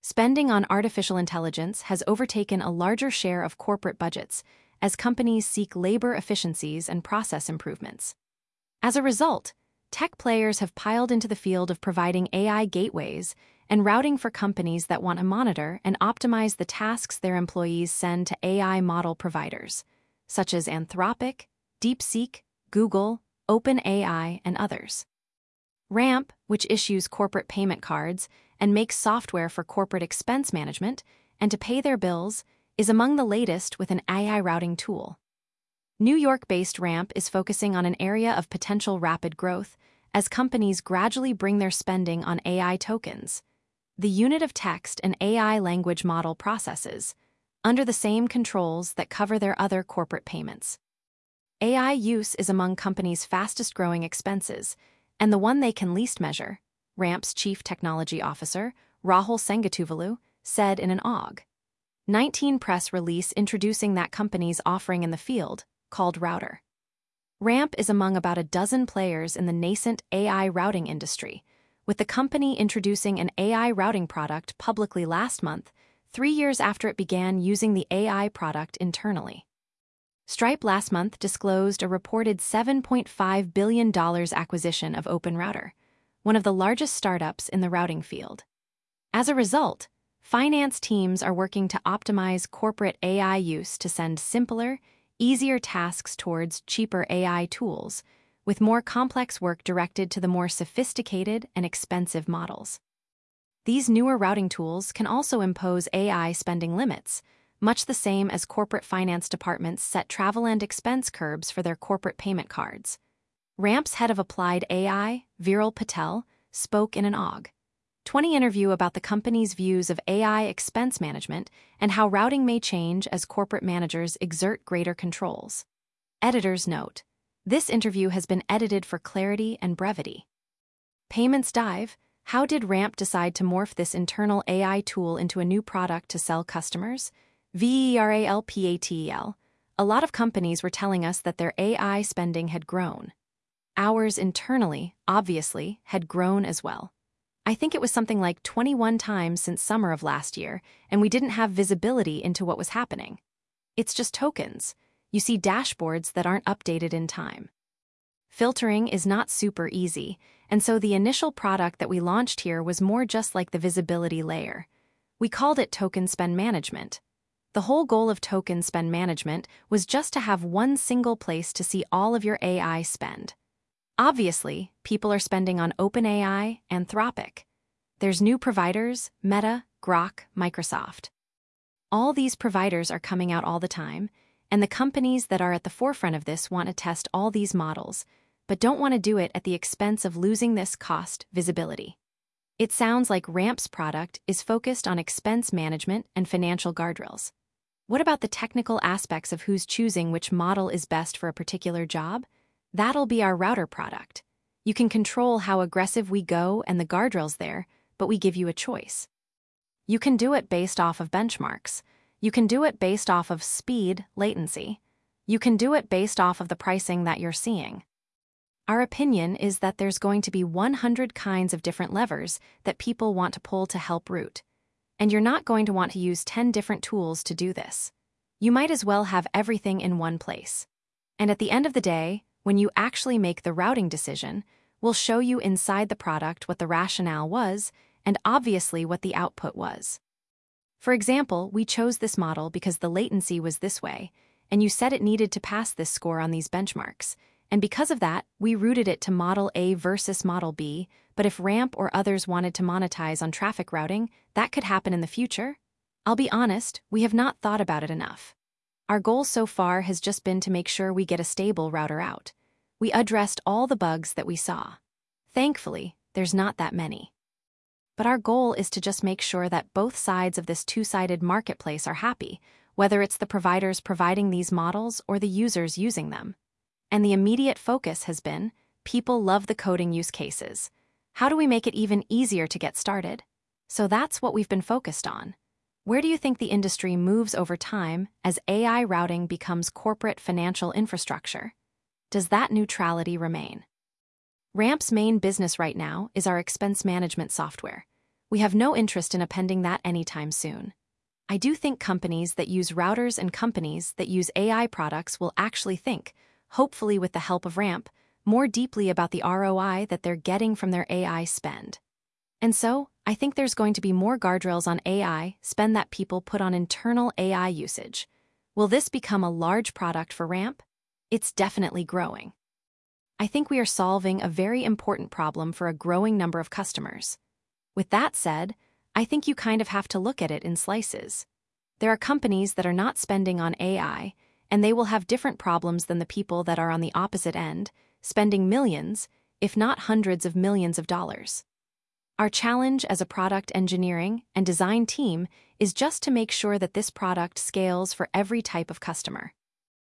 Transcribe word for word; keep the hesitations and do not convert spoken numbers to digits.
Spending on artificial intelligence has overtaken a larger share of corporate budgets as companies seek labor efficiencies and process improvements. As a result, tech players have piled into the field of providing A I gateways and routing for companies that want to monitor and optimize the tasks their employees send to A I model providers, such as Anthropic, DeepSeek, Google, OpenAI, and others. Ramp, which issues corporate payment cards and makes software for corporate expense management and to pay their bills, is among the latest with an A I routing tool. New York-based Ramp is focusing on an area of potential rapid growth as companies gradually bring their spending on A I tokens, the unit of text and A I language model processes, under the same controls that cover their other corporate payments. A I use is among companies' fastest-growing expenses, and the one they can least measure, Ramp's chief technology officer, Rahul Sengatuvalu, said in an August nineteenth press release introducing that company's offering in the field, called Router. Ramp is among about a dozen players in the nascent A I routing industry, with the company introducing an A I routing product publicly last month, three years after it began using the A I product internally. Stripe last month disclosed a reported seven point five billion dollars acquisition of OpenRouter, one of the largest startups in the routing field. As a result, finance teams are working to optimize corporate A I use to send simpler, easier tasks towards cheaper A I tools, with more complex work directed to the more sophisticated and expensive models. These newer routing tools can also impose A I spending limits, much the same as corporate finance departments set travel and expense curbs for their corporate payment cards. Ramp's head of applied A I, Viral Patel, spoke in an August twentieth interview about the company's views of A I expense management and how routing may change as corporate managers exert greater controls. Editor's note: this interview has been edited for clarity and brevity. Payments Dive: how did Ramp decide to morph this internal A I tool into a new product to sell customers? VERALPATEL: a lot of companies were telling us that their A I spending had grown. Ours internally, obviously, had grown as well. I think it was something like twenty-one times since summer of last year, and we didn't have visibility into what was happening. It's just tokens. You see dashboards that aren't updated in time. Filtering is not super easy, and so the initial product that we launched here was more just like the visibility layer. We called it Token Spend Management. The whole goal of Token Spend Management was just to have one single place to see all of your A I spend. Obviously, people are spending on OpenAI, Anthropic. There's new providers, Meta, Grok, Microsoft. All these providers are coming out all the time, and the companies that are at the forefront of this want to test all these models, but don't want to do it at the expense of losing this cost visibility. It sounds like Ramp's product is focused on expense management and financial guardrails. What about the technical aspects of who's choosing which model is best for a particular job? That'll be our Router product. You can control how aggressive we go and the guardrails there, but we give you a choice. You can do it based off of benchmarks. You can do it based off of speed, latency. You can do it based off of the pricing that you're seeing. Our opinion is that there's going to be one hundred kinds of different levers that people want to pull to help route. And you're not going to want to use ten different tools to do this. You might as well have everything in one place. And at the end of the day, when you actually make the routing decision, we'll show you inside the product what the rationale was and obviously what the output was. For example, we chose this model because the latency was this way, and you said it needed to pass this score on these benchmarks, and because of that, we routed it to Model A versus Model B, but if Ramp or others wanted to monetize on traffic routing, that could happen in the future. I'll be honest, we have not thought about it enough. Our goal so far has just been to make sure we get a stable router out. We addressed all the bugs that we saw. Thankfully, there's not that many. But our goal is to just make sure that both sides of this two-sided marketplace are happy, whether it's the providers providing these models or the users using them. And the immediate focus has been, people love the coding use cases. How do we make it even easier to get started? So that's what we've been focused on. Where do you think the industry moves over time as A I routing becomes corporate financial infrastructure? Does that neutrality remain? Ramp's main business right now is our expense management software. We have no interest in appending that anytime soon. I do think companies that use routers and companies that use A I products will actually think, hopefully with the help of Ramp, more deeply about the R O I that they're getting from their A I spend. And so, I think there's going to be more guardrails on A I spend that people put on internal A I usage. Will this become a large product for Ramp? It's definitely growing. I think we are solving a very important problem for a growing number of customers. With that said, I think you kind of have to look at it in slices. There are companies that are not spending on A I, and they will have different problems than the people that are on the opposite end, spending millions, if not hundreds of millions of dollars. Our challenge as a product engineering and design team is just to make sure that this product scales for every type of customer.